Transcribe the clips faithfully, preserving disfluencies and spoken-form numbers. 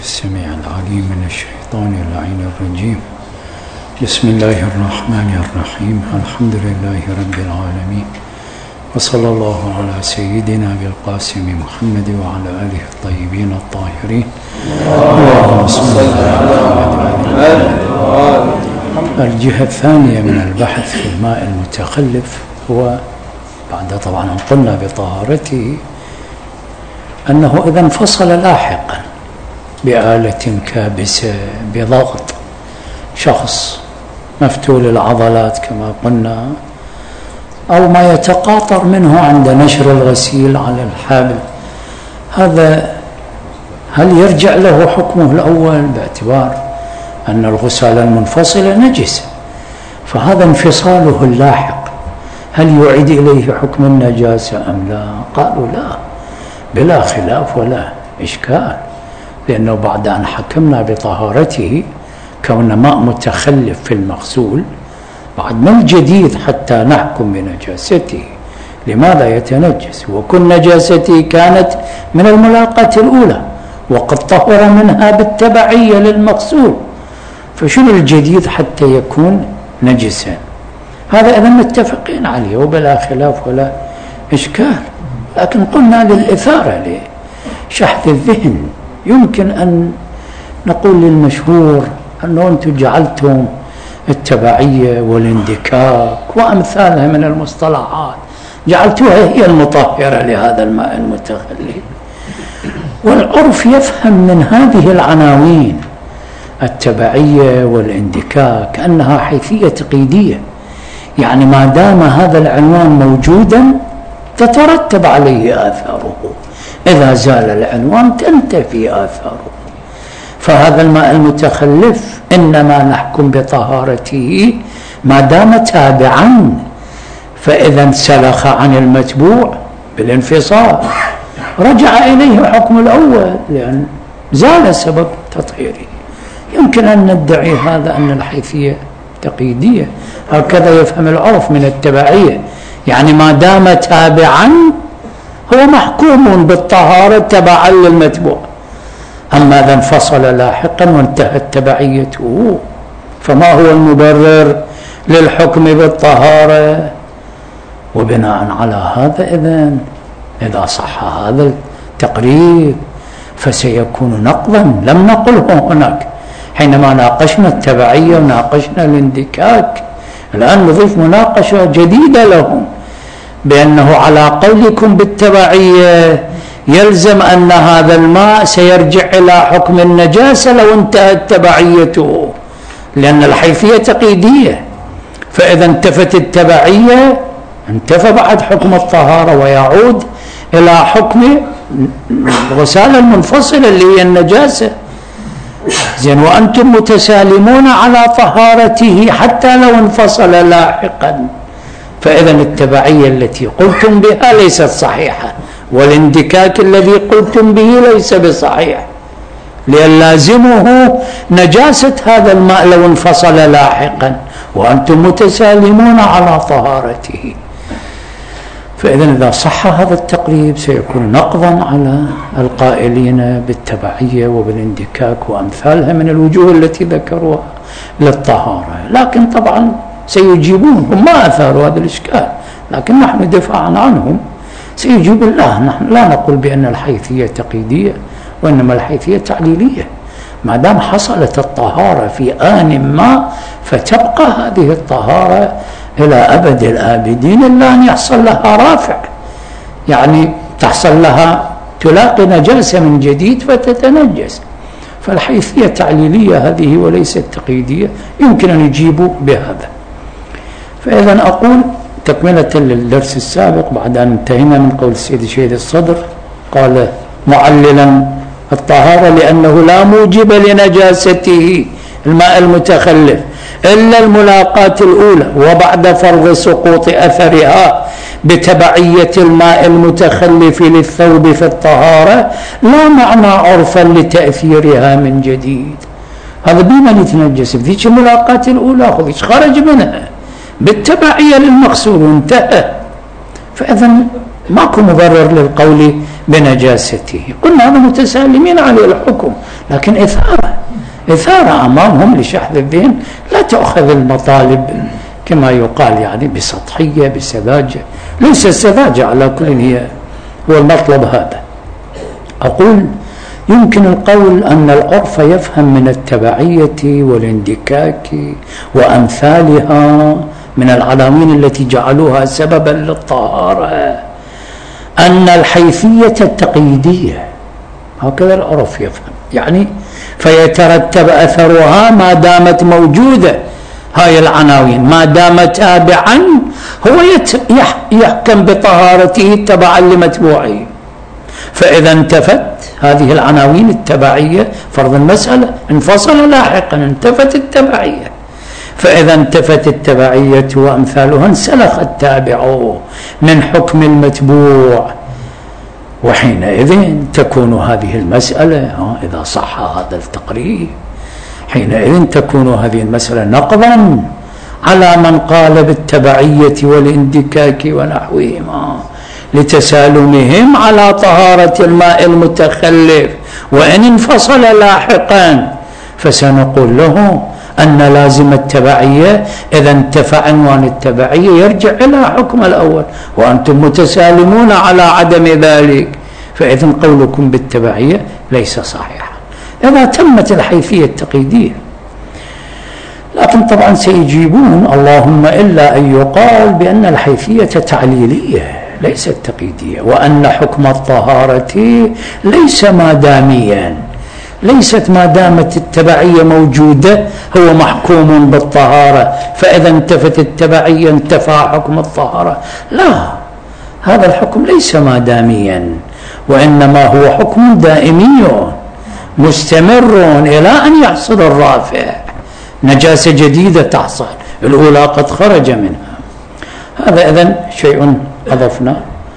السميع العليم من الشيطان اللعين الرجيم. بسم الله الرحمن الرحيم. الحمد لله رب العالمين، وصلى الله على سيدنا بالقاسم محمد وعلى آله الطيبين الطاهرين. اللهم صل على محمد. الجهة الثانية من البحث في الماء المتخلف هو بعد طبعا أن قلنا بطهارته أنه إذا انفصل لاحقا بآلة كابسة بضغط، شخص مفتول العضلات كما قلنا، أو ما يتقاطر منه عند نشر الغسيل على الحبل، هذا هل يرجع له حكمه الأول باعتبار أن الغسال المنفصلة نجسة؟ فهذا انفصاله اللاحق هل يعيد إليه حكم النجاسة أم لا؟ قالوا لا، بلا خلاف ولا إشكال، لأنه بعد أن حكمنا بطهارته كون ماء متخلف في المغسول، بعد ما الجديد حتى نحكم بنجاسته؟ لماذا يتنجس وكل نجاسته كانت من الملاقاة الأولى وقد طهر منها بالتبعية للمغسول، فشنو الجديد حتى يكون نجسا؟ هذا إذا متفقين عليه وبلا خلاف ولا إشكال. لكن قلنا للإثارة لشحذ الذهن يمكن أن نقول للمشهور أنه أنتم جعلتم التبعية والاندكاك وأمثالها من المصطلحات جعلتوها هي المطهرة لهذا الماء المتخلف، والعرف يفهم من هذه العناوين التبعية والاندكاك أنها حيثية تقييدية، يعني ما دام هذا العنوان موجودا تترتب عليه آثاره، إذا زال العنوان تنتفي آثاره. فهذا الماء المتخلف إنما نحكم بطهارته ما دام تابعا، فإذا انسلخ عن المتبوع بالانفصال رجع إليه حكم الأول لأن زال سبب تطهيره. يمكن أن ندعي هذا أن الحيثية تقييدية، هكذا يفهم العرف من التبعية، يعني ما دام تابعا هو محكوم بالطهارة تبعا للمتبوع، أما إذا انفصل لاحقا وانتهت تبعيته فما هو المبرر للحكم بالطهارة؟ وبناء على هذا إذن إذا صح هذا التقريب فسيكون نقضا لم نقله هناك حينما ناقشنا التبعية وناقشنا الاندكاك. الآن نضيف مناقشة جديدة لهم بأنه على قولكم بالتبعية يلزم أن هذا الماء سيرجع إلى حكم النجاسة لو انتهت تبعيته، لأن الحيثية تقييدية، فإذا انتفت التبعية انتفى بعد حكم الطهارة ويعود إلى حكم الغسالة المنفصلة اللي هي النجاسة. زين، وأنتم متسالمون على طهارته حتى لو انفصل لاحقا، فإذا التبعية التي قلتم بها ليست صحيحة، والاندكاك الذي قلتم به ليس بصحيح، لأن لازمه نجاسة هذا الماء لو انفصل لاحقا وأنتم متسالمون على طهارته. فإذا إذا صح هذا التقريب سيكون نقضا على القائلين بالتبعية وبالاندكاك وأمثالها من الوجوه التي ذكروها للطهارة. لكن طبعا سيجيبون، هم ما أثاروا هذا الإشكال، لكن نحن دفاعا عنهم سيجيب الله. نحن لا نقول بأن الحيثية تقييدية، وإنما الحيثية تعليلية. ما دام حصلت الطهارة في آن ما فتبقى هذه الطهارة إلى أبد الآبدين إلا أن يحصل لها رافع، يعني تحصل لها تلاقي نجاسة من جديد فتتنجس. فالحيثية تعليلية هذه وليست تقييدية، يمكن أن يجيبوا بهذا. فإذا أقول تكملة للدرس السابق بعد أن انتهينا من قول السيد شهيد الصدر، قال معللا الطهارة لأنه لا موجب لنجاسته الماء المتخلف إلا الملاقاة الأولى، وبعد فرض سقوط أثرها بتبعية الماء المتخلف للثوب في الطهارة لا معنى عرفا لتأثيرها من جديد. هذا بمن يتنجس بذيك الملاقاة الأولى، خذيش خرج منها بالتبعية للمغسول وانتهى. فإذا ماكو مبرر للقول بنجاسته. قلنا هذا متسالمين عليه الحكم، لكن إثارة إثارة أمامهم لشحذ الذهن، لا تأخذ المطالب كما يقال يعني بسطحية بسذاجة، ليس السذاجة على كل هي هو المطلب هذا. أقول يمكن القول أن العرف يفهم من التبعية والاندكاك وأمثالها من العناوين التي جعلوها سببا للطهارة أن الحيثية التقييدية، هكذا العرف يفهم، يعني فيترتب أثرها ما دامت موجودة هاي العناوين، ما دام تابعا هو يحكم بطهارته تبعا لمتبوعه. فإذا انتفت هذه العناوين التبعية، فرض المسألة انفصل لاحقا، انتفت التبعية، فإذا انتفت التبعية وأمثالها انسلخ التابع من حكم المتبوع، وحينئذ تكون هذه المسألة إذا صح هذا التقرير، حينئذ تكون هذه المسألة نقضا على من قال بالتبعية والاندكاك ونحوهما لتسالمهم على طهارة الماء المتخلف وإن انفصل لاحقا. فسنقول له أن لازم التبعية إذا انتفى عنوان التبعية يرجع إلى حكم الأول، وأنتم متسالمون على عدم ذلك، فإذن قولكم بالتبعية ليس صحيحا إذا تمت الحيثية التقييدية. لكن طبعا سيجيبون اللهم إلا أن يقال بأن الحيثية تعليلية ليست تقييدية، وأن حكم الطهارة ليس ماداميا، ليست ما دامت التبعية موجودة هو محكوم بالطهارة، فإذا انتفت التبعية انتفى حكم الطهارة. لا، هذا الحكم ليس ماداميا، وإنما هو حكم دائمي مستمر إلى أن يحصل الرافع، نجاسة جديدة تحصل، الأولى قد خرج منها. هذا إذن شيء أضفنا.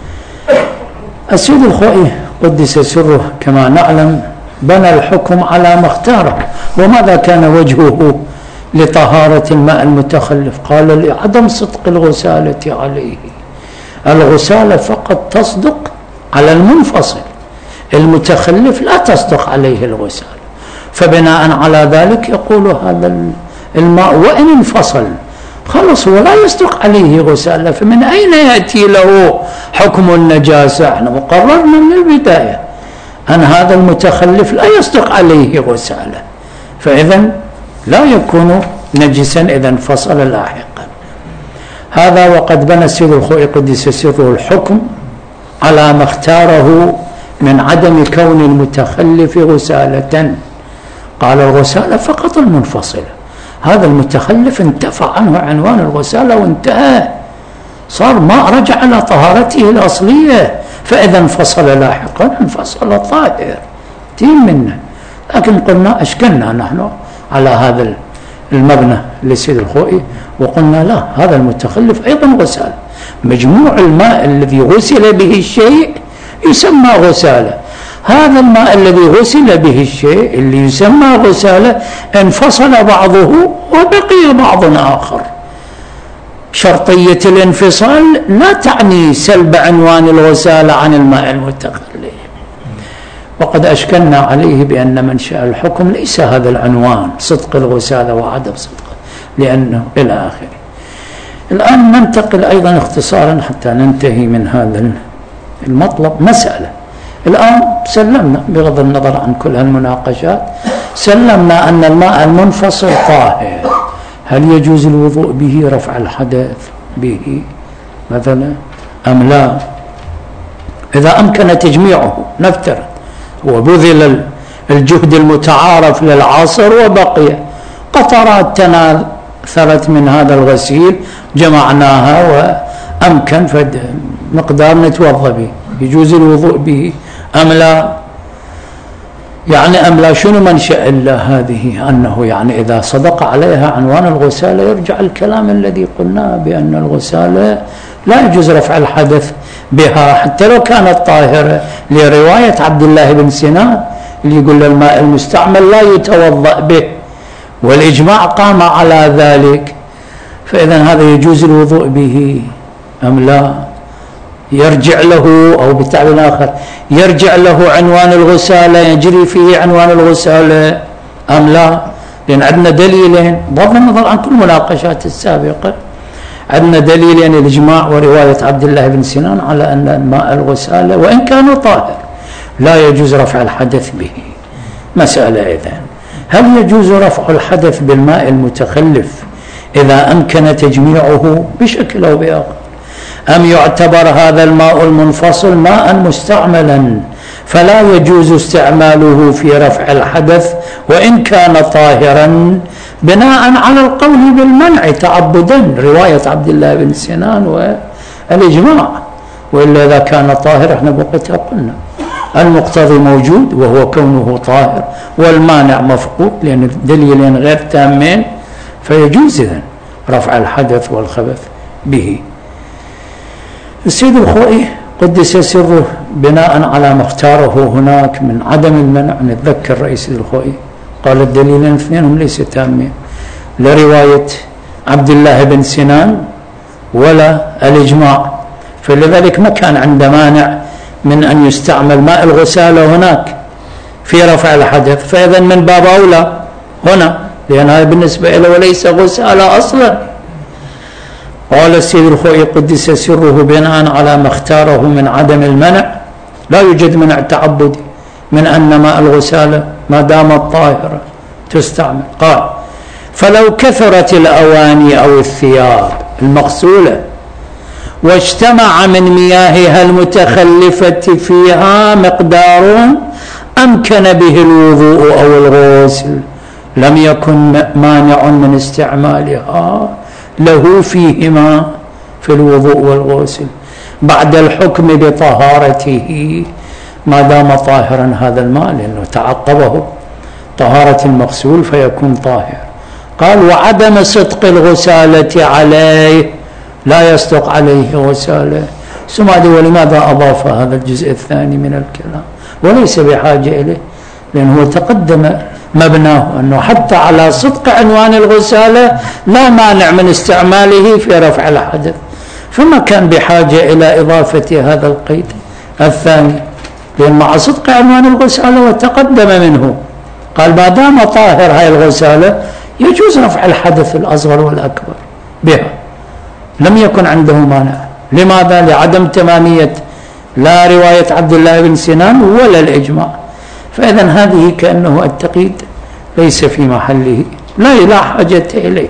السيد الخوئي قدس سره كما نعلم بنى الحكم على ما اختاره. وماذا كان وجهه لطهارة الماء المتخلف؟ قال لعدم صدق الغسالة عليه، الغسالة فقط تصدق على المنفصل، المتخلف لا تصدق عليه الغسالة، فبناء على ذلك يقول هذا الماء وإن انفصل خلص هو لا يصدق عليه غسالة، فمن أين يأتي له حكم النجاسة؟ احنا مقررنا من البداية أن هذا المتخلف لا يصدق عليه غسالة، فإذا لا يكون نجسا إذا انفصل لاحقا. هذا وقد بنى السيد الخوئي قدس سره الحكم على ما اختاره من عدم كون المتخلف غسالة، قال الغسالة فقط المنفصلة، هذا المتخلف انتفع عنه عنوان الغسالة وانتهى، صار ما رجع إلى طهارته الأصلية، فإذا انفصل لاحقا انفصل طاهر تيم منه. لكن قلنا أشكلنا نحن على هذا المبنى للسيد الخوئي وقلنا لا، هذا المتخلف أيضا غسالة، مجموع الماء الذي غسل به الشيء يسمى غسالة، هذا الماء الذي غسل به الشيء اللي يسمى غسالة انفصل بعضه وبقي بعض آخر. شرطية الانفصال لا تعني سلب عنوان الغسالة عن الماء المتخلف، وقد أشكلنا عليه بأن منشأ الحكم ليس هذا العنوان صدق الغسالة وعدم صدقه، لأنه إلى آخره. الآن ننتقل أيضا اختصارا حتى ننتهي من هذا المطلب مسألة. الآن سلمنا بغض النظر عن كل هالمناقشات، سلمنا أن الماء المنفصل طاهر، هل يجوز الوضوء به، رفع الحدث به مثلا أم لا؟ إذا أمكن تجميعه نفترض وبذل الجهد المتعارف للعصر وبقي قطرات تناثرت من هذا الغسيل جمعناها وأمكن فمقدار نتوضأ به، يجوز الوضوء به أم لا؟ يعني أم لا؟ شنو منشأ إلا هذه؟ أنه يعني إذا صدق عليها عنوان الغسالة يرجع الكلام الذي قلناه بأن الغسالة لا يجوز رفع الحدث بها حتى لو كانت طاهرة، لرواية عبد الله بن سنان اللي يقول الماء المستعمل لا يتوضأ به، والإجماع قام على ذلك، فإذا هذا يجوز الوضوء به أم لا؟ يرجع له، أو بتعبير آخر يرجع له عنوان الغسالة، يجري فيه عنوان الغسالة أم لا؟ لأن عندنا دليلين بغض النظر عن كل المناقشات السابقة، عندنا دليلين: الإجماع ورواية عبد الله بن سنان على أن الماء الغسالة وإن كان طاهر لا يجوز رفع الحدث به. مسألة إذن: هل يجوز رفع الحدث بالماء المتخلف إذا أمكن تجميعه بشكل أو بآخر، أم يعتبر هذا الماء المنفصل ماء مستعملا فلا يجوز استعماله في رفع الحدث وإن كان طاهرا، بناء على القول بالمنع تعبدا رواية عبد الله بن سنان والإجماع؟ وإلا إذا كان طاهر احنا بوقتها قلنا المقتضي موجود وهو كونه طاهر، والمانع مفقود لأن الدليلين غير تامين، فيجوز إذن رفع الحدث والخبث به. السيد الخوئي قدس سره بناء على ما اختاره هناك من عدم المنع، نتذكر رئيس الخوئي قال الدليلين اثنين ليس تامين، لا رواية عبد الله بن سنان ولا الإجماع، فلذلك ما كان عنده مانع من أن يستعمل ماء الغسالة هناك في رفع الحدث، فإذا من باب أولى هنا، لأن هذا بالنسبة له وليس غسالة أصلا. قال السيد الخوئي قدس سره بناء على ما اختاره من عدم المنع، لا يوجد منع تعبدي من أن ماء الغسالة ما دامت طاهرة تستعمل. قال: فلو كثرت الأواني أو الثياب المغسولة واجتمع من مياهها المتخلفة فيها مقدار أمكن به الوضوء أو الغسل، لم يكن مانع من استعمالها له فيهما في الوضوء والغسل بعد الحكم بطهارته ما دام طاهرا هذا الماء، لأنه تعقبه طهارة المغسول فيكون طاهر. قال: وعدم صدق الغسالة عليه، لا يصدق عليه غسالة. ثم ولماذا أضاف هذا الجزء الثاني من الكلام وليس بحاجة إليه؟ لأنه تقدم مبناه أنه حتى على صدق عنوان الغسالة لا مانع من استعماله في رفع الحدث، فما كان بحاجة إلى إضافة هذا القيد الثاني، لأن مع صدق عنوان الغسالة وتقدم منه قال ما دام طاهر هاي الغسالة يجوز رفع الحدث الأصغر والأكبر بها، لم يكن عنده مانع. لماذا؟ لعدم تمامية لا رواية عبد الله بن سنان ولا الإجماع، فإذا هذه كأنه التقييد ليس في محله، لا لا حاجة إليه.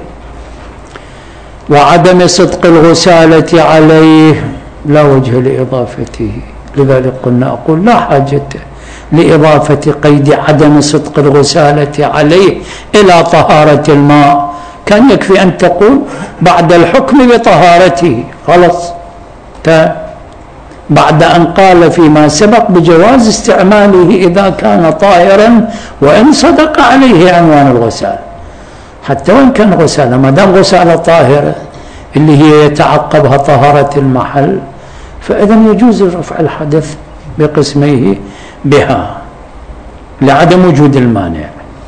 وعدم صدق الغسالة عليه لا وجه لإضافته، لذلك قلنا أقول لا حاجة لإضافة قيد عدم صدق الغسالة عليه إلى طهارة الماء، كان يكفي أن تقول بعد الحكم بطهارته خلص، بعد أن قال فيما سبق بجواز استعماله إذا كان طاهرا وإن صدق عليه عنوان الغسالة، حتى وإن كان غسالة ما دام غسالة طاهرة اللي هي يتعقبها طهارة المحل، فإذا يجوز رفع الحدث بقسميه بها لعدم وجود المانع.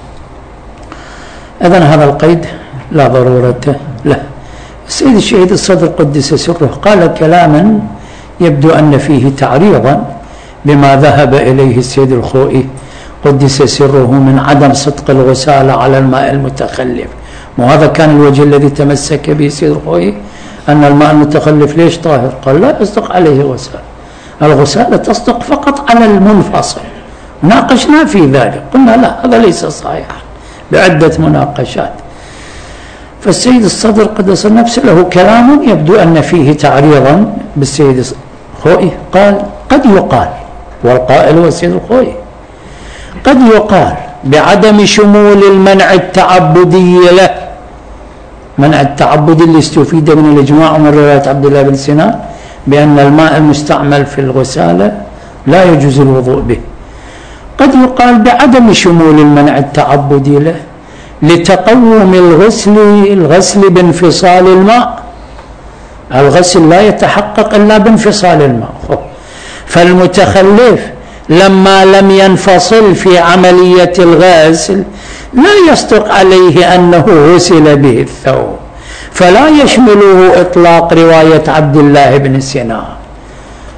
إذن هذا القيد لا ضرورة له. السيد الشهيد الصدر قدس سره قال كلاما يبدو أن فيه تعريضا بما ذهب إليه السيد الخوئي قدس سره من عدم صدق الغسالة على الماء المتخلف، وهذا كان الوجه الذي تمسك به السيد الخوئي أن الماء المتخلف ليش طاهر؟ قال لا يصدق عليه غسالة، الغسالة تصدق فقط على المنفصل. ناقشنا في ذلك قلنا لا هذا ليس صحيح بعدة مناقشات. فالسيد الصدر قدس نفسه له كلام يبدو أن فيه تعريضا بالسيد الخوئي، قال قد يقال، والقائل هو السيد الخوئي، قد يقال بعدم شمول المنع التعبدي له، منع التعبدي اللي استفيد من الإجماع ومن رواية عبد الله بن سنان بأن الماء المستعمل في الغسالة لا يجوز الوضوء به، قد يقال بعدم شمول المنع التعبدي له لتقوم الغسل الغسل بانفصال الماء، الغسل لا يتحقق إلا بانفصال الماء، فالمتخلف لما لم ينفصل في عملية الغسل لا يصدق عليه أنه غسل به الثوب، فلا يشمله إطلاق رواية عبد الله بن سنان.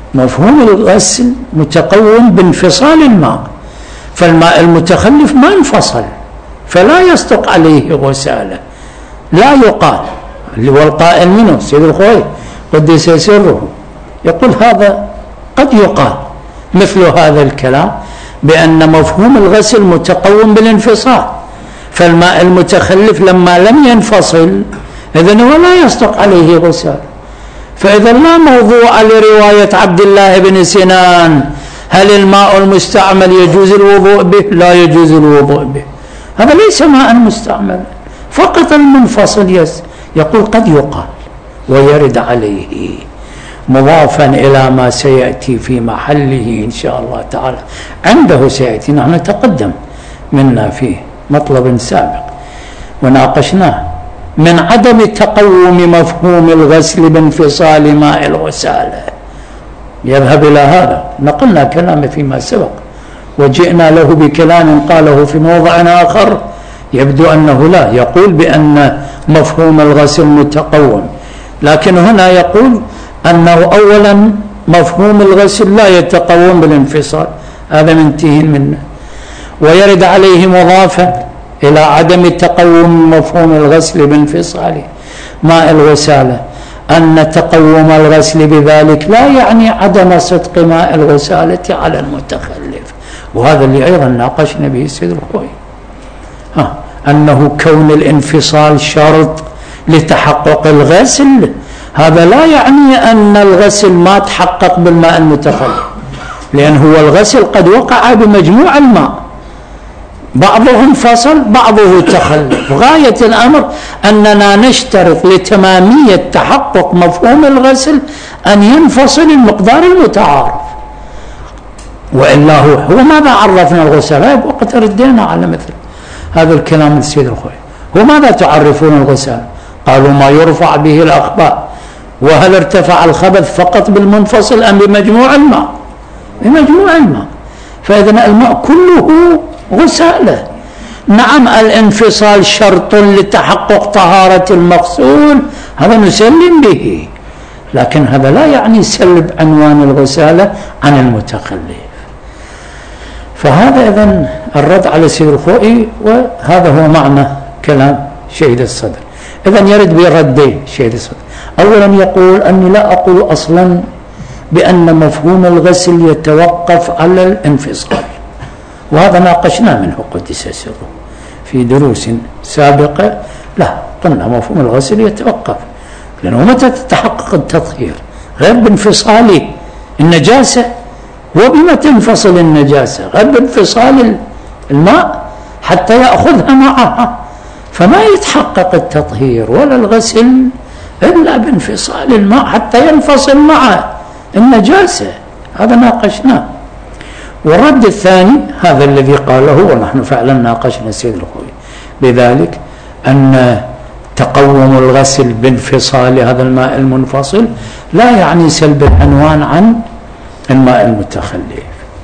مفهوم الغسل متقوم بانفصال الماء، فالماء المتخلف ما انفصل فلا يصدق عليه غسالة. لا يقال، اللي هو القائل منه سيد الخوي قدس سره يقول هذا قد يقال مثل هذا الكلام بأن مفهوم الغسل متقوم بالانفصال، فالماء المتخلف لما لم ينفصل إذن هو لا يصدق عليه غسالة. فإذا لا موضوع لرواية عبد الله بن سنان هل الماء المستعمل يجوز الوضوء به؟ لا يجوز الوضوء به، هذا ليس ماء مستعمل، فقط المنفصل يس. يقول قد يقال ويرد عليه مضافا إلى ما سيأتي في محله إن شاء الله تعالى، عنده سيأتي، نحن تقدم منا فيه مطلب سابق وناقشناه، من عدم تقوم مفهوم الغسل بانفصال ماء الغسالة يذهب إلى هذا. نقلنا كلامه فيما سبق وجئنا له بكلام قاله في موضع آخر يبدو أنه لا يقول بأن مفهوم الغسل متقوم، لكن هنا يقول أنه أولا مفهوم الغسل لا يتقوم بالانفصال، هذا منتهي منه، ويرد عليه مضافا إلى عدم تقوم مفهوم الغسل بانفصال ماء الغسالة أن تقوم الغسل بذلك لا يعني عدم صدق ماء الغسالة على المتخلف، وهذا اللي أيضا ناقشنا به سيد الخوي، ها أنه كون الانفصال شرط لتحقق الغسل هذا لا يعني أن الغسل ما تحقق بالماء المتخلف، لأن هو الغسل قد وقع بمجموع الماء، بعضه انفصل بعضه تخلف. غاية الأمر أننا نشترط لتمامية تحقق مفهوم الغسل أن ينفصل المقدار المتعارف، وإلا هو هو ماذا عرفنا الغسل؟ وقت ردينا على مثل هذا الكلام السيد الخوي، هو ماذا تعرفون الغسل؟ قالوا ما يرفع به الأخبث. وهل ارتفع الخبث فقط بالمنفصل أم بمجموع الماء؟ بمجموع الماء، فإذا الماء كله غسالة. نعم الانفصال شرط لتحقق طهارة المغسول، هذا نسلم به، لكن هذا لا يعني سلب عنوان الغسالة عن المتخلف. فهذا إذن الرد على سيد الخوئي، وهذا هو معنى كلام شهيد الصدر. إذن يرد بردين شهيد الصدر. أولا يقول أني لا أقول أصلا بأن مفهوم الغسل يتوقف على الانفصال، وهذا ناقشنا منه قدس سره في دروس سابقة. لا، قلنا مفهوم الغسل يتوقف، لأنه متى تتحقق التطهير غير بانفصال النجاسة، وبما تنفصل النجاسة غير بانفصال الماء حتى يأخذها معها، فما يتحقق التطهير ولا الغسل إلا بانفصال الماء حتى ينفصل معه النجاسة، هذا ناقشناه. والرد الثاني هذا الذي قاله، ونحن فعلا ناقشنا السيد الخوي بذلك، أن تقوم الغسل بانفصال هذا الماء المنفصل لا يعني سلب العنوان عن الماء المتخلف.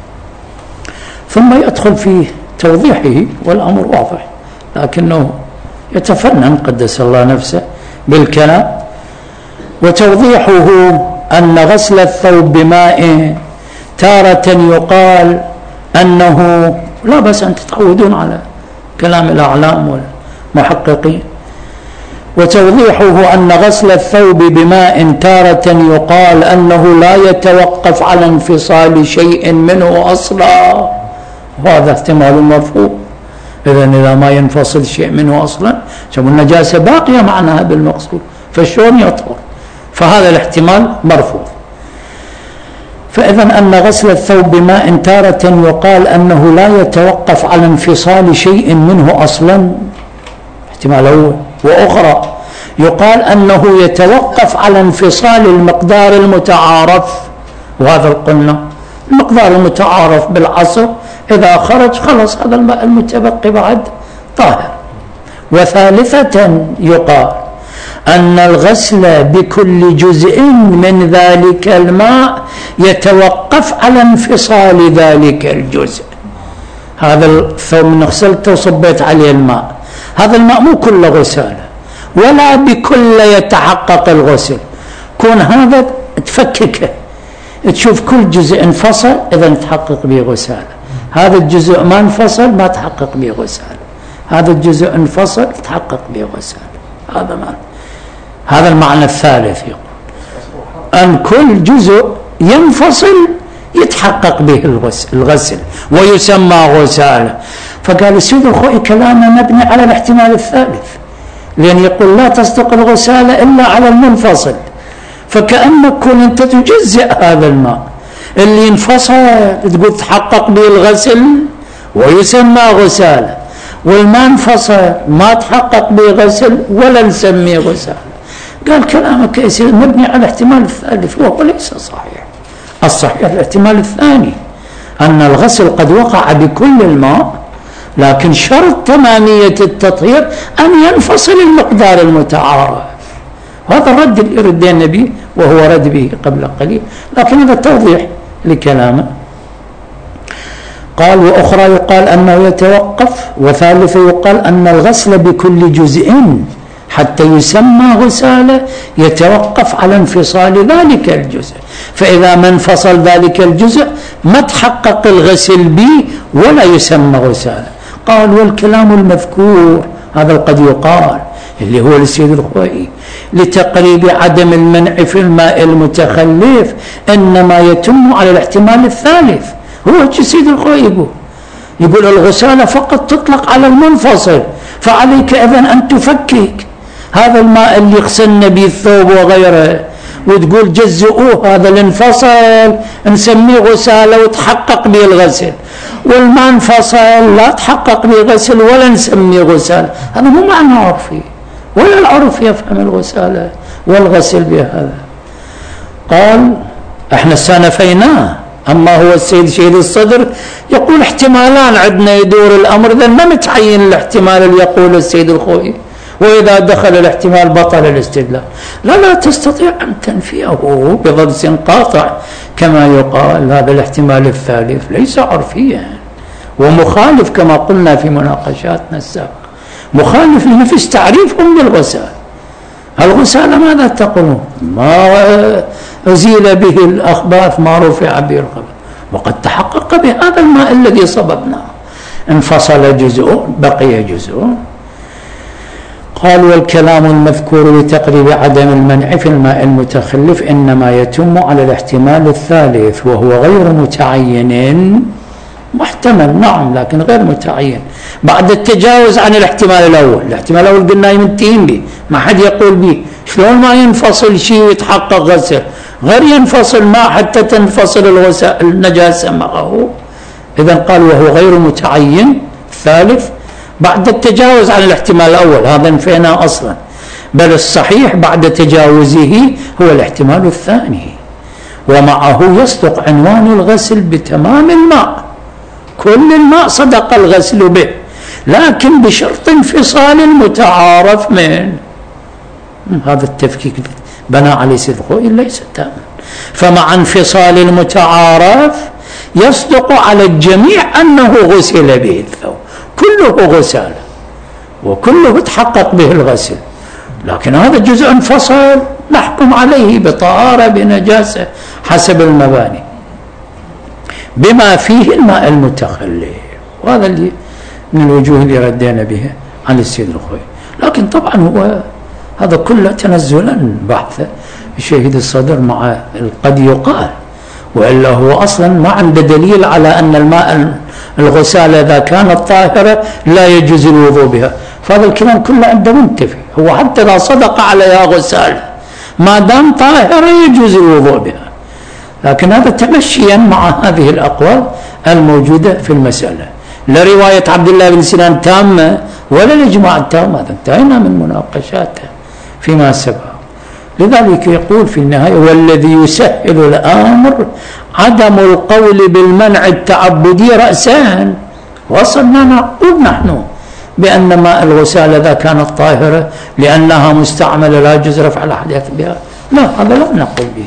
ثم يدخل في توضيحه والأمر واضح، لكنه يتفنن قدس الله نفسه بالكلام. وتوضيحه أن غسل الثوب بماء تارة يقال أنه، لا بس أن تتعودون على كلام الأعلام والمحققين. وتوضيحه أن غسل الثوب بماء تارة يقال أنه لا يتوقف على انفصال شيء منه أصلا، وهذا احتمال مرفوض. إذن إذا ما ينفصل شيء منه أصلا شوف النجاسة باقية معناها بالمقصود، فشون يطهر؟ فهذا الاحتمال مرفوض. فإذن أن غسل الثوب بماء تارة يقال أنه لا يتوقف على انفصال شيء منه أصلا، احتمال أول. وأخرى يقال أنه يتوقف على انفصال المقدار المتعارف، وهذا قلنا المقدار المتعارف بالعصر إذا خرج خلص هذا الماء المتبقي بعد طاهر. وثالثة يقال أن الغسل بكل جزء من ذلك الماء يتوقف على انفصال ذلك الجزء. هذا الثوب من غسلته وصبيت عليه الماء، هذا الماء مو كله غسالة ولا بكل يتحقق الغسل، كون هذا تفككه تشوف كل جزء انفصل إذا تحقق به غسالة، هذا الجزء ما انفصل ما تحقق به غسالة، هذا الجزء انفصل تحقق به غسالة. هذا معنى، هذا المعنى الثالث، يقول أن كل جزء ينفصل يتحقق به الغسل ويسمى غسالة. فقال السيد الخوئي كلامه مبني على الاحتمال الثالث، لأن يقول لا تصدق الغسالة إلا على المنفصل، فكأنك كن أنت تجزئ هذا الماء اللي انفصل تقول تحقق به الغسل ويسمى غسالة، والما انفصل ما تحقق به غسل ولا نسميه غسالة. قال كلامك يصير مبني على الاحتمال الثالث وهو ليس صحيح. الصحيح الاحتمال الثاني، أن الغسل قد وقع بكل الماء، لكن شرط تمامية التطهير أن ينفصل المقدار المتعارف. هذا الرد اللي ردينا به وهو رد به قبل قليل، لكن هذا توضيح لكلامه. قال وأخرى يقال أنه يتوقف، وثالثة يقال أن الغسل بكل جزء حتى يسمى غسالة يتوقف على انفصال ذلك الجزء، فإذا ما انفصل ذلك الجزء ما تحقق الغسل به ولا يسمى غسالة. قال والكلام المذكور هذا قد يقال اللي هو للسيد الخوئي لتقريب عدم المنع في الماء المتخلف إنما يتم على الاحتمال الثالث. هو السيد الخوئي يقول يقول الغسالة فقط تطلق على المنفصل، فعليك إذن أن تفكك هذا الماء اللي يغسلن به الثوب وغيره وتقول جزئوه هذا الانفصل نسميه غسالة وتحقق به الغسل، والما انفصل لا تحقق به غسل ولا نسميه غسالة. هذا مو معنى عرفي، ولا العرف يفهم الغسالة والغسل بهذا. قال احنا استنفيناه، اما هو السيد شهيد الصدر يقول احتمالان عندنا يدور الامر، اذا ما متعين الاحتمال اللي يقول السيد الخوئي، وإذا دخل الاحتمال بطل الاستدلال. لا لا تستطيع أن تنفيه بضرس قاطع كما يقال. هذا الاحتمال الثالث ليس عرفيا ومخالف كما قلنا في مناقشاتنا السابقة، مخالف لنفس تعريفهم بالغسالة. الغسالة ماذا تقولون؟ ما أزيل به الأخباث ما رفع به الخبث، وقد تحقق بهذا الماء الذي صببناه انفصل جزء بقي جزء. قال والكلام المذكور لتقريب عدم المنع في الماء المتخلف إنما يتم على الاحتمال الثالث وهو غير متعين، محتمل نعم لكن غير متعين بعد التجاوز عن الاحتمال الأول. الاحتمال الأول قلنا يمتين به، ما حد يقول به شلون ما ينفصل شيء ويتحقق غسل، غير ينفصل ما حتى تنفصل النجاسة معه. إذن قال وهو غير متعين الثالث بعد التجاوز عن الاحتمال الأول، هذا انفينا أصلا، بل الصحيح بعد تجاوزه هو الاحتمال الثاني، ومعه يصدق عنوان الغسل بتمام الماء، كل الماء صدق الغسل به، لكن بشرط انفصال المتعارف منه. هذا التفكيك بنى عليه سيد الخوئي ليس تاما. فمع انفصال المتعارف يصدق على الجميع أنه غسل به الثوب، كله غسالة وكله تحقق به الغسل، لكن هذا الجزء انفصل نحكم عليه بطهارة بنجاسة حسب المباني بما فيه الماء المتخلف. وهذا اللي من الوجوه اللي ردينا بها عن السيد الخوئي. لكن طبعا هو هذا كله تنزلا بحث شهيد الصدر مع قد يقال، وإلا هو أصلا ما عنده دليل على أن الماء الغسالة إذا كانت طاهرة لا يجوز الوضوء بها، فهذا الكلام كله عنده منتفي. هو حتى إذا صدق عليها غسالة ما دام طاهرة يجوز الوضوء بها، لكن هذا تمشيا مع هذه الأقوال الموجودة في المسألة، لا رواية عبد الله بن سنان تامة ولا الإجماع التام، هذا انتهينا من مناقشاته فيما سبق. لذلك يقول في النهاية والذي يسهل الأمر عدم القول بالمنع التعبدي رأسا. وصلنا نقول نحن بأن ماء الغسالة إذا كانت طاهرة لأنها مستعملة لا يجوز رفع الأحداث بها، لا هذا لا نقول به.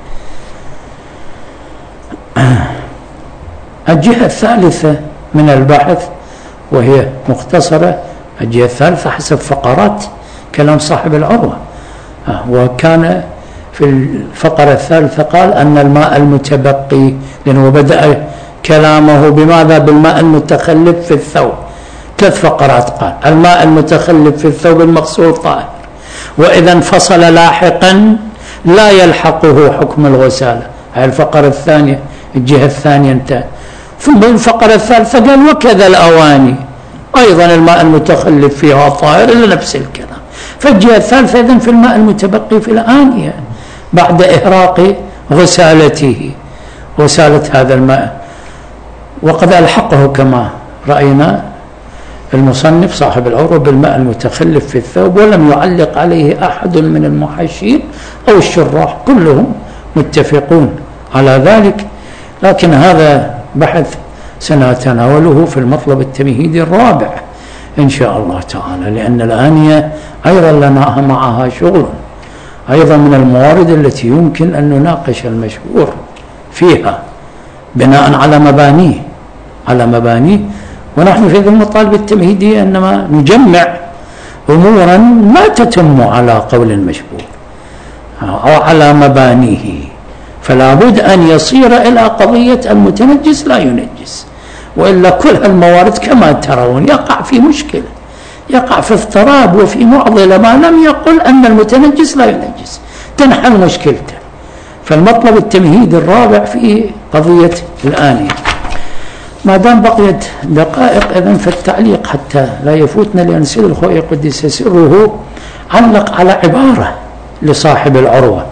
الجهة الثالثة من البحث وهي مختصرة، الجهة الثالثة حسب فقرات كلام صاحب العروة، وكان في الفقرة الثالثة قال أن الماء المتبقي، لأنه بدأ كلامه بماذا؟ بالماء المتخلف في الثوب. ثلاث فقرات قال الماء المتخلف في الثوب المغسول طاهر، وإذا انفصل لاحقا لا يلحقه حكم الغسالة. هذه الفقرة الثانية، الجهة الثانية انتهى. ثم الفقرة الثالثة قال وكذا الأواني أيضا الماء المتخلف فيها طاهر، إلى نفس الكلام. فالجهة الثالثة إذن في الماء المتبقي في الآنية بعد إهراق غسالته، غسالة هذا الماء. وقد ألحقه كما رأينا المصنف صاحب العروة بالماء المتخلف في الثوب، ولم يعلق عليه أحد من المحشين أو الشراح، كلهم متفقون على ذلك. لكن هذا بحث سنتناوله في المطلب التمهيدي الرابع إن شاء الله تعالى، لأن الآنية أيضا لنا معها شغل، أيضا من الموارد التي يمكن أن نناقش المشهور فيها بناء على مبانيه على مبانيه ونحن في ذي المطالب التمهيدية إنما نجمع أمورا لا تتم على قول المشهور أو على مبانيه، فلا بد أن يصير إلى قضية المتنجس لا ينجس، وإلا كل الموارد كما ترون يقع في مشكلة، يقع في اضطراب وفي معضلة ما لم يقل أن المتنجس لا ينجس، تنحل مشكلته. فالمطلب التمهيدي الرابع في قضية الآنية. ما دام بقيت دقائق إذن فالتعليق حتى لا يفوتنا، لأن سيد الخوئي قدس سره علق على عبارة لصاحب العروة،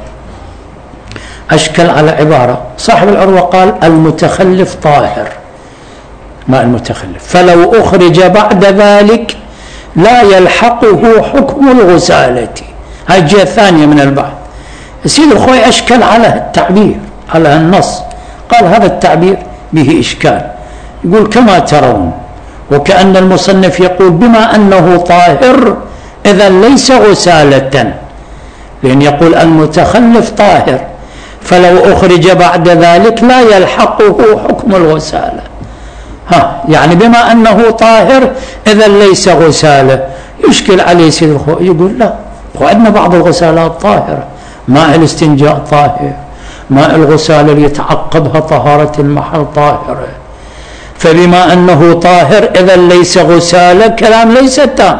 أشكل على عبارة. صاحب العروة قال المتخلف طاهر، ماء المتخلف، فلو أخرج بعد ذلك لا يلحقه حكم الغسالة. هذه الجهة الثانية من البحث. سيد الخوئي أشكل على التعبير، على النص، قال هذا التعبير به إشكال. يقول كما ترون، وكأن المصنف يقول بما أنه طاهر إذا ليس غسالة، لأن يقول المتخلف طاهر فلو أخرج بعد ذلك لا يلحقه حكم الغسالة. ها يعني بما أنه طاهر إذا ليس غسالة. يشكل عليه سيد الخوئي يقول لا، وأن بعض الغسالات طاهرة، ماء الاستنجاء طاهر، ماء الغسالة اللي يتعقبها طهارة المحل طاهرة، فبما أنه طاهر إذا ليس غسالة كلام ليس تام،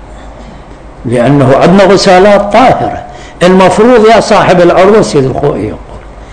لأنه عندنا غسالات طاهرة. المفروض يا صاحب العروة سيد الخوئي يقول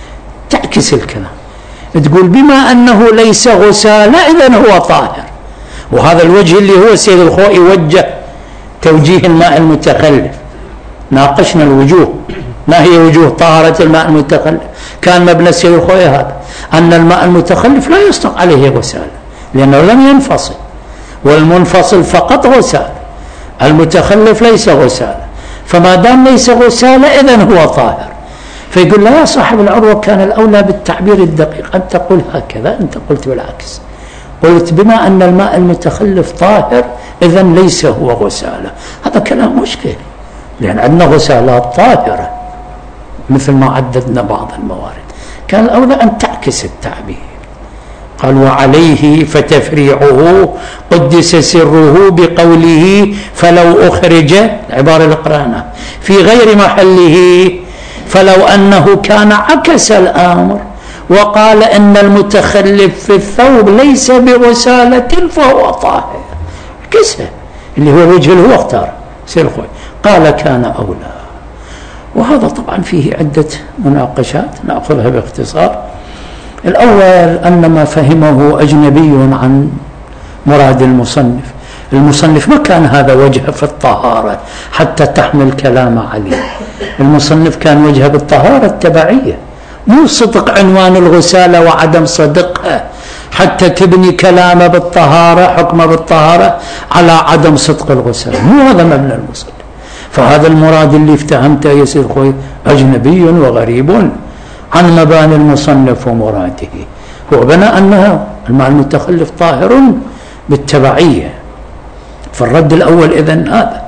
تعكس الكلام، تقول بما أنه ليس غسالة إذن هو طاهر. وهذا الوجه اللي هو سيد الخوئي وجه توجيه الماء المتخلف. ناقشنا الوجوه، ما هي وجوه طهارة الماء المتخلف؟ كان مبنى السيد الخوئي هذا أن الماء المتخلف لا يصدق عليه غسالة لأنه لم ينفصل، والمنفصل فقط غسالة، المتخلف ليس غسالة، فما دام ليس غسالة إذن هو طاهر. فيقول لا يا صاحب العروة كان الأولى بالتعبير الدقيق أن تقول هكذا، أنت قلت بالعكس، قلت بما أن الماء المتخلف طاهر إذن ليس هو غسالة. هذا كلام مشكل، لأن عندنا غسالات طاهرة مثل ما عددنا بعض الموارد. كان الأولى أن تعكس التعبير. قال وعليه فتفريعه قدس سره بقوله فلو أخرج، العبارة اللي قرأناها، في غير محله، فلو أنه كان عكس الأمر وقال أن المتخلف في الثوب ليس بغسالة فهو طاهر، كسه اللي هو الوجه اللي هو اختار سير الخوئي، قال كان أولى. وهذا طبعا فيه عدة مناقشات نأخذها باختصار. الأول أن ما فهمه أجنبي عن مراد المصنف. المصنف ما كان هذا وجهه في الطهارة حتى تحمل كلام عليه، المصنف كان وجهه بالطهارة التبعية، مو صدق عنوان الغسالة وعدم صدقها حتى تبني كلامه بالطهارة، حكمه بالطهارة على عدم صدق الغسالة، مو هذا مبنى المصنف. فهذا المراد اللي افتهمته يا سيد الخوئي أجنبي وغريب عن مباني المصنف ومراده. هو بنى أنها الماء المتخلف طاهر بالتبعية. فالرد الأول إذن هذا.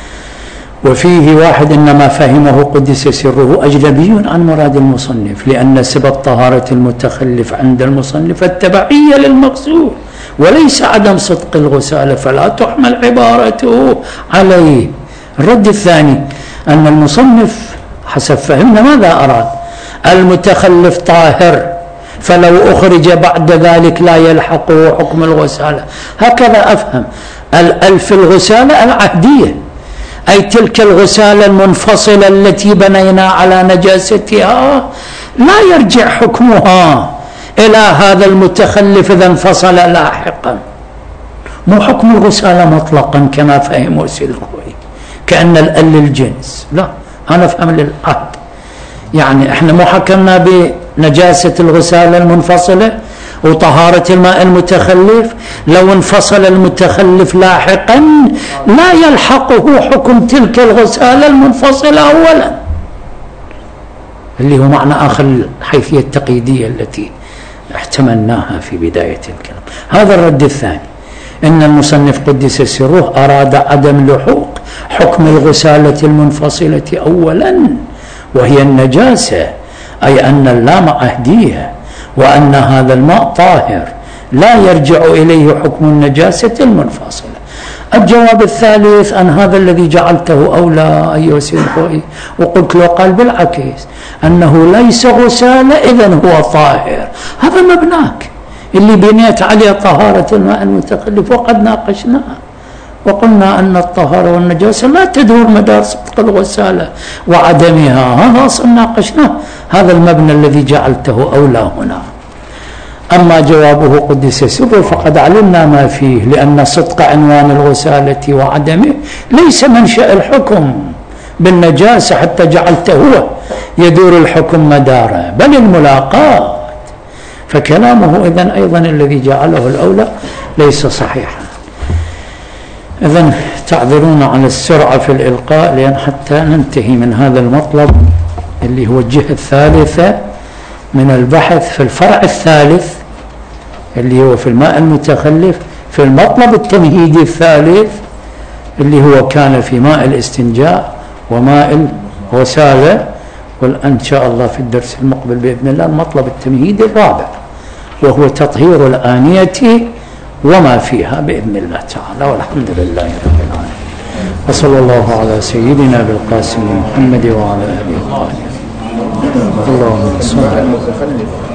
وفيه واحد إنما فهمه قدس سره أجنبي عن مراد المصنف، لأن سبب طهارة المتخلف عند المصنف التبعية للمقصود وليس عدم صدق الغسالة، فلا تحمل عبارته عليه. الرد الثاني أن المصنف حسب فهمنا ماذا أراد؟ المتخلف طاهر فلو أخرج بعد ذلك لا يلحقه حكم الغسالة، هكذا أفهم. الألف الغسالة العهدية، أي تلك الغسالة المنفصلة التي بنينا على نجاستها لا يرجع حكمها إلى هذا المتخلف إذا انفصل لاحقا، مو حكم الغسالة مطلقا كما فهموا سيد الخوئي كأن الأل الجنس، لا، أنا أفهم للعهد. يعني احنا مو حكمنا بنجاسة الغسالة المنفصلة وطهارة الماء المتخلف، لو انفصل المتخلف لاحقا لا يلحقه حكم تلك الغسالة المنفصلة أولا، اللي هو معنى آخر الحيثية التقييدية التي احتملناها في بداية الكلام. هذا الرد الثاني، إن المصنف قدس سره أراد عدم لحوق حكم الغسالة المنفصلة أولا وهي النجاسة، أي أن اللام عهدية وأن هذا الماء طاهر لا يرجع إليه حكم النجاسة المنفصلة. الجواب الثالث أن هذا الذي جعلته أولى أيها السيد الخوئي، وقلت له قال بالعكس أنه ليس غسالة إذن هو طاهر، هذا مبناك اللي بنيت عليه طهارة الماء المتخلف، وقد ناقشناها وقلنا أن الطهارة والنجاسة لا تدور مدار صدق الغسالة وعدمها، هذا أصلا ناقشناه، هذا المبنى الذي جعلته أولى هنا. أما جوابه قدس سره فقد علمنا ما فيه، لأن صدق عنوان الغسالة وعدمه ليس منشأ الحكم بالنجاسة حتى جعلته هو يدور الحكم مداره، بل الملاقات، فكلامه إذن أيضا الذي جعله الأولى ليس صحيحا. إذن تعذرون على السرعة في الإلقاء، لأن حتى ننتهي من هذا المطلب اللي هو الجهة الثالثة من البحث في الفرع الثالث اللي هو في الماء المتخلف، في المطلب التمهيدي الثالث اللي هو كان في ماء الاستنجاء وماء الغسالة، والآن إن شاء الله في الدرس المقبل بإذن الله المطلب التمهيدي الرابع وهو تطهير الآنية وما فيها بإذن الله تعالى، والحمد لله رب العالمين، وصلى الله على سيدنا بالقاسم محمد وعلى آله وصحبه. اللهم صل على